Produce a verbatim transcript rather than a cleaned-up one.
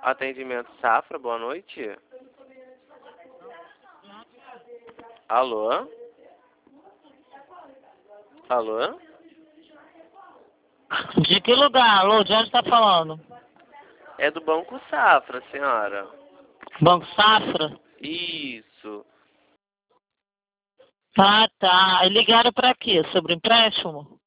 Atendimento Safra, boa noite. Alô? Alô? De que lugar? Alô, de onde está falando? É do Banco Safra, senhora. Banco Safra? Isso. Ah, tá. E ligaram para quê? Sobre empréstimo?